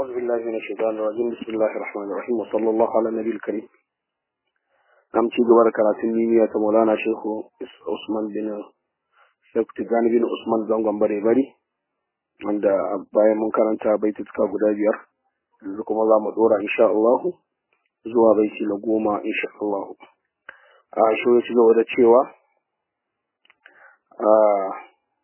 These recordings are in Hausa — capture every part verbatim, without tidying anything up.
أعوذ بالله من الشيطان الرجيم بسم الله الرحمن الرحيم وصلى الله على النبي الكريم. نعم تيجي بركة راتنية مولانا شيخ عثمان بن شيخ تجاني بن عثمان زنغان بري بري عند بايا من كرنتا بيت تكا غدا بيار لكم الله مدورا إن شاء الله زوا بيتي لقوما إن شاء الله. آه شو يتجي ودا تشيوا آه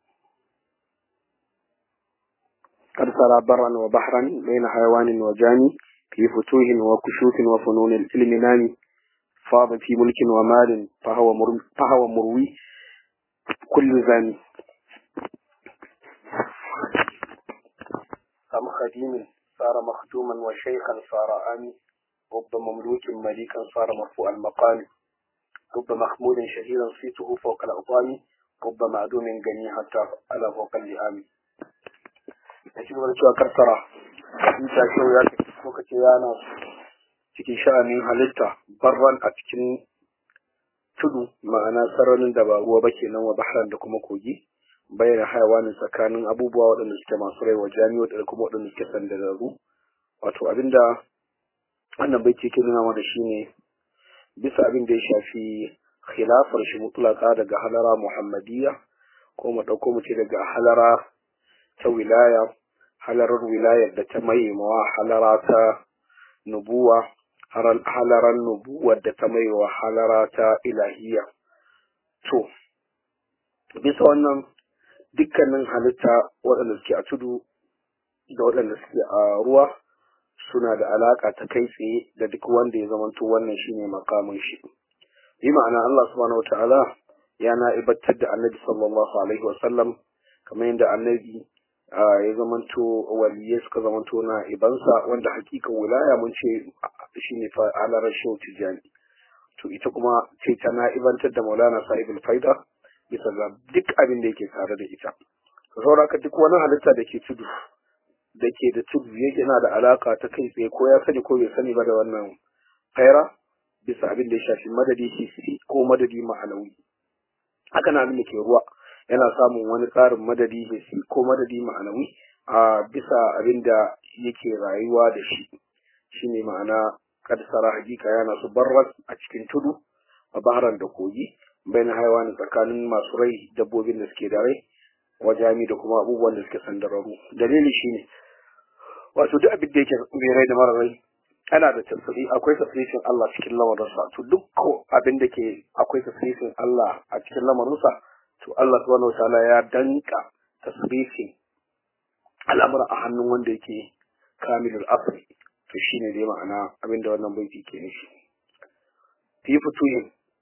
قد سرى برا وبحرا بين حيوان وجاني في فتوح وكشوف وفنون العلم نامي فاض في ملك ومال فهو مروي, فهو مروي كل زاني كم خديم صار مخدوما وشيخا صار آمي رب مملوك مليكا صار مرفوع المقام رب محمود شهيرا صيته فوق الأطام رب معدوم غني حتى على فوق اللئام. da shi gaba da cewa karsara ita kyau ya tafi ko kace yana cikin sha'anin halitta barran a cikin tudu ma'ana sararin da ba ruwa ba kenan wa bahran da kuma kogi bayyana hayawanin tsakanin abubuwa waɗanda suke masu rai wa jami'o da kuma waɗanda suke sandararru. Wato abinda wannan bai ke nuna mana shine bisa abin da ya shafi khilafar shi mutlaka daga halara muhammadiyya ko mu dauko mu ce daga halara ta wilaya halarar wilayar da ta maimawa halara ta nubuwa halarar nubuwar da ta maimawa halara ta ilahiyya. To bisa wannan dukkanin halitta waɗanda suke a tudu da waɗanda suke a ruwa suna da alaƙa ta kai tsaye da duk wanda ya zamanto wannan shine makamin shi. Bi ma'ana Allah subhanahu wataala ya na'ibatar da Annabi sallallahu alaihi wasallam kamar yadda Annabi ya zamanto waliyai suka zamanto na ibansa wanda hakikan wilaya mun ce shine fa alarar shehu tijani. To ita kuma ce ta na'ibantar da Maulana Sahibul Faida bisa ga duk abin da yake tare da ita. Saboda haka duk wani halitta da ke tudu da ke da tudu yake na da alaka ta kai tsaye ko ya sani ko bai sani ba da wannan faira bisa abin da ya shafi madadi hissi ko madadi ma'anawi. Haka na abin da ke ruwa yana samun wani tsarin madadi hissi ko madadi ma'anawi a bisa abin da yake rayuwa da shi shine ma'ana kadsara hakika yana su barras a cikin tudu a baharan da kogi bayan haiwani tsakanin masu rai dabbobin da suke da rai wajami da kuma abubuwan da suke sandararru. Dalili shine wato duk abin da yake mai rai da mara rai ana da tasiri akwai tasirin Allah cikin lamarinsa. To duk abin da ke akwai tasirin Allah a cikin lamarinsa to Allah subhanahu wataala ya danka tasrifi al'amura a hannun wanda yake kamilul asri. To shine dai ma'ana abinda wannan baiti ke nufi. Fi futuhin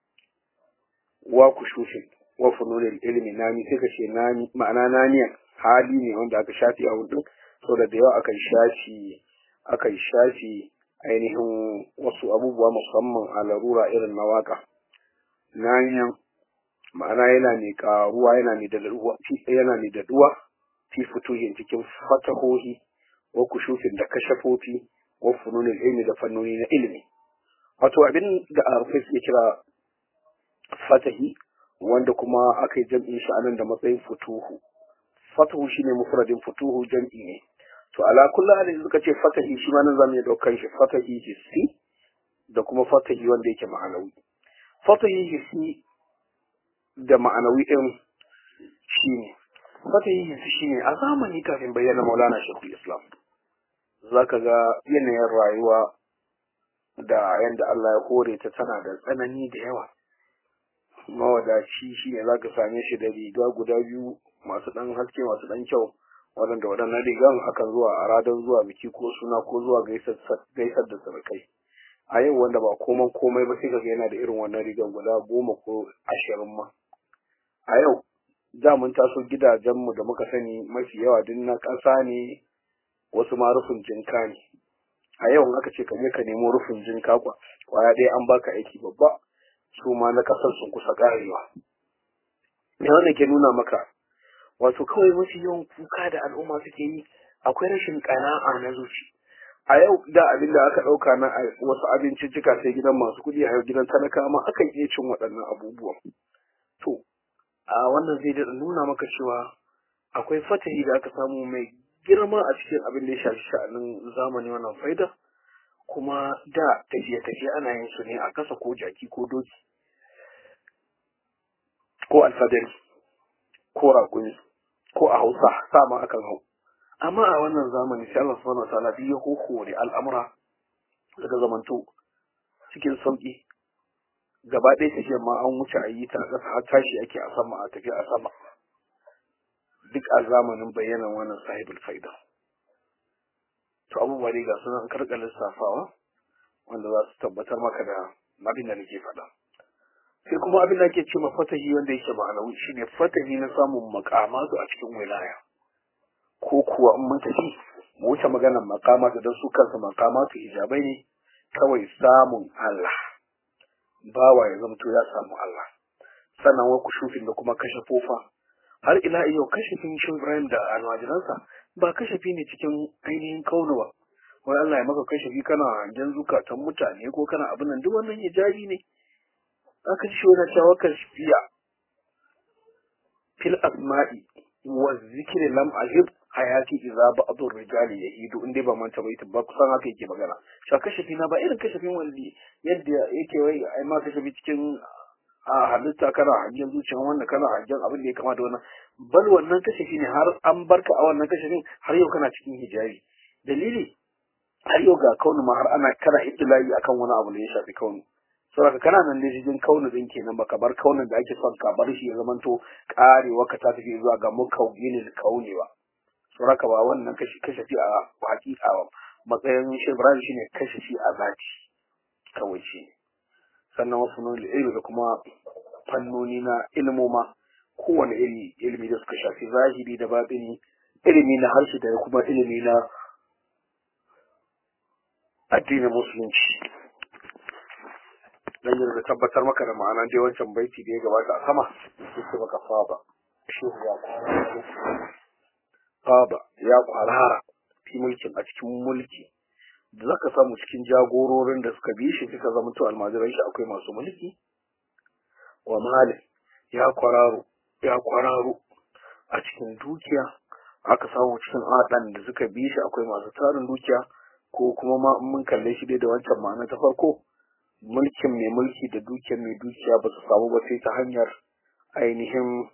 wa kushufin wa fununil ilmi nami sai ka ce nami ma'ana naniyan hali ne wanda aka shafi a wurin saboda da yawa akan shafi akan shafi ainihin wasu abubuwa musamman a larura irin na waka. Naniyan ma'ana yana mai karuwa yana mai daduwa yana mai daduwa fi futuhin cikin fatahohi wa kushufin da kashafofi wa fununil ilmi da fannoni na ilimi. Wato abin da arfai suke kira fatahi wanda kuma aka yi jam'in shi anan da matsayin futuhu. Fatahu shine mufradin futuhu jam'i ne. To ala kullu halin suka ce fatahi shi ma nan zamu iya daukar shi fatahi hissi da kuma fatahi wanda yake ma'anawi. Fatahi hissi da ma'anawi ɗin shi ne fatahi hissi shi ne a zamani kafin bayyana Maulana Shaykhul Islam zaka ga yanayin rayuwa da yanda Allah ya hore ta tana da tsanani da yawa. Mawadaci shi ne zaka same shi da riga guda biyu masu ɗan haske masu ɗan kyau waɗanda waɗannan rigan akan zuwa a radan zuwa biki ko suna ko zuwa gaisar da surukai. A yau wanda ba koman komai ba sai kaga yana da irin wannan rigan guda goma ko ashirin ma. A yau da mun taso gidajenmu da muka sani mafi yawa duk na ƙasa ne wasu ma rufin jinka ne. A yau in aka ce ka je ka nemo rufin jinka kwa kwaya ɗaya an baka aiki babba su ma na ƙasar sun kusa ƙarewa. Me wannan ke nuna maka wato kawai mafi yawan kuka da al'umma suke yi akwai rashin ƙana'a na zuci. A yau da abin da aka ɗauka na wasu abinciccika sai gidan masu kuɗi a yau gidan talaka ma akan iya cin waɗannan abubuwan. To a wannan zai daɗa nuna maka cewa akwai fatahi da aka samu mai girma a cikin abin da ya shafi sha'anin zamani wannan faida, kuma da tafiye-tafiye ana yin su ne a kasa ko jaki ko doki ko alfadari ko raƙumi ko a hausa sama akan hau. Amma a wannan zamani sai Allah subhanahu wa ta'ala ya hore al'amura daga zamanto cikin sauƙi. Gaba ɗaya tafiyar ma an wuce a yi ta a ƙasa har tashi ake a sama a tafi a sama, duk a zamanin bayyanan wannan sahibul faida. To abubuwa dai ga sunan karkar lissafawa wanda za su tabbatar maka da abin da nake faɗa. Sai kuma abin da ake ce ma fatahi wanda yake ma'anawi shine fatahi na samun makamatu a cikin wilaya, ko kuwa in mun tafi mu wuce maganar makamatu don su kansu makamatu hijabai ne, kawai samun Allah, bawa ya zamto ya samu Allah. Sannan wa kushufin da kuma kashe fofa, har ila yau kashefin shi Ibrahim da almajiransa ba kashefi ne cikin ainihin kaunuwa, wai Allah ya maka kashefi kana hangen zukatan mutane ko kana abin nan, duk wannan hijabi ne. Aka ci wani cewa kashiya fil asma'i wa zikri lam ajib hayati idza ba'dur rijali yahidu, inda ba manta bai ba kusan haka yake magana. Sha kashefi na ba irin kashefin wanda yadda yake wai ai ma kashefi cikin a halitta kana hangen zuciya wanda kana hangen abin da ya kama da wannan, bal wannan kashefi ne har an barka a wannan kashefin har yau kana cikin hijabi. Dalili har yau ga kaunu ma har ana kana iddilayi akan wani abu da ya shafi kaunu, saboda kana nan da cikin kaunu din kenan, baka bar kaunin da ake son ka bar shi ya zamanto karewa ka ta tafi zuwa ga mukawwinil kauni ba. Saboda ba wannan kashi kashefi a hakika matsayin shi Ibrahim shine kashefi a zati kawai shi. Sannan wasu nuna ilimi da kuma fannoni na ilmoma, kowane iri ilimi da suka shafi zahiri da batini, ilimi na harshe da kuma ilimi na addinin musulunci. Dan yanzu tabbatar maka da ma'ana dai wancan baiti da ya gabata a sama yake maka faba shehu ya faba ya kwarara fi mulkin a cikin mulki da zaka samu cikin jagororin da suka bi shi suka zama to almajiran shi akwai masu mulki, wa malin ya kwararo ya kwararo a cikin dukiya, aka samu cikin adan da suka bi shi akwai masu tarin dukiya, ko kuma ma mun kalle shi dai da wancan ma'ana ta farko, mulkin mai mulki da dukiyar mai dukiya ba su samu ba sai ta hanyar ainihin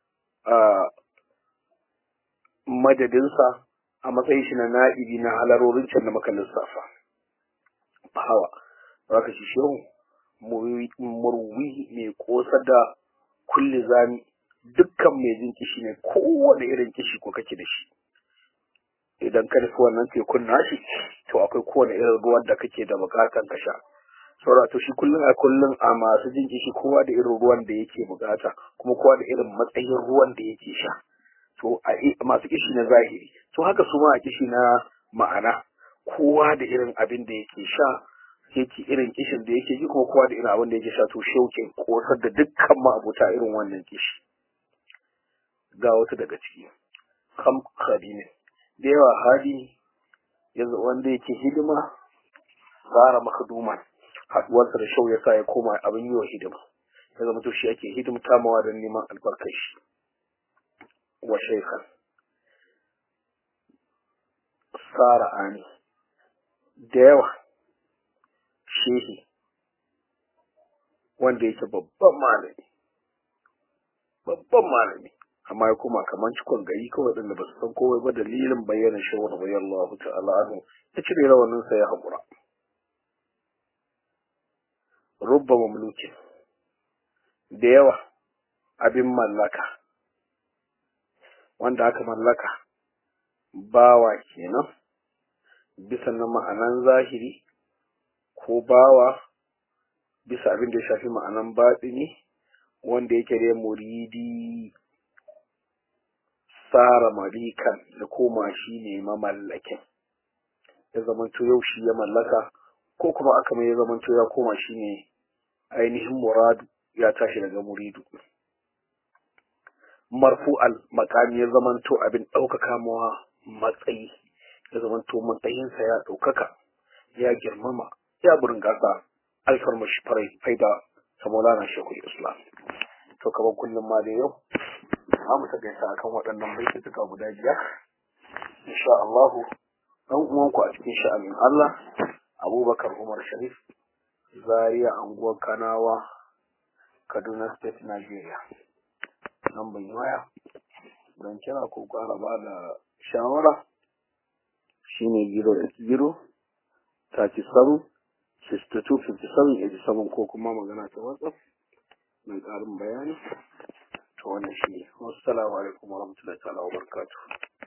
madadinsa a matsayin shi na na'ibi na halarorin can da maka lissafa. Hawa za ka shi shehu murwi mai kosa da kulle zami, dukkan mai jin kishi ne, kowane irin kishi ko kake da shi, idan ka nufi wannan tekun nashi to akwai kowane irin ruwan da kake da bukatan ka sha. Saura to shi kullum a kullum a masu jin kishi kowa da irin ruwan da yake bukata, kuma kowa da irin matsayin ruwan da yake sha. To a masu kishi na zahiri, to haka su ma a kishi na ma'ana, kowa da irin abin da yake sha, yake irin kishin da yake ji, kuma kowa da irin abin da yake sha. To shauke kosar da dukkan ma'abuta irin wannan kishi. Ga wata daga ciki, kam khadimi da yawa hadi yanzu wanda yake hidima tsara makaduman, haduwarsa da shau ya sa ya koma abin yi wa hidima, ya zama to shi ake hidimta mawa don neman albarkar shi. Wa shaikhan tsara ani da yawa shehi wanda yake babban malami babban malami amma ya koma kamar cikon gari kawai waɗanda ba su san kowai ba, dalilin bayyana shawar bayan Allah ta'ala anhu ya cire rawaninsa ya haƙura. Rubba mamlukin da yawa abin mallaka wanda aka mallaka bawa kenan bisa na ma'anan zahiri, ko bawa bisa abin da ya shafi ma'anan baɗini, wanda yake da muridi tsara malikan da koma shi ne mamallakin, ya zamanto yau shi ya mallaka, ko kuma aka mai ya zamanto ya koma shi ne ainihin muradu, ya tashi daga muridu. Marfu'al makami ya zamanto abin ɗaukaka mawa matsayi, ya zamanto matsayinsa ya ɗaukaka, ya girmama, ya burin gasa alfarmashi farai faida ta Maulana Shekul Islam. To kamar kullum ma da yau za mu taƙaita akan waɗannan baitutuka guda biyar insha Allah dan uwanku a cikin sha'anin Allah Abubakar Umar Sharif, Zaria, anguwar Kanawa, Kaduna State, Nigeria. Nan ban waya don kira ko ƙara ba da shawara shine zero eight zero thirty-seven sixty-two fifty-seven eighty-seven ko kuma magana ta WhatsApp mai ƙarin bayani. To wannan shi ne. Wassalamu alaikum warahmatullahi ta'ala wabarakatuh.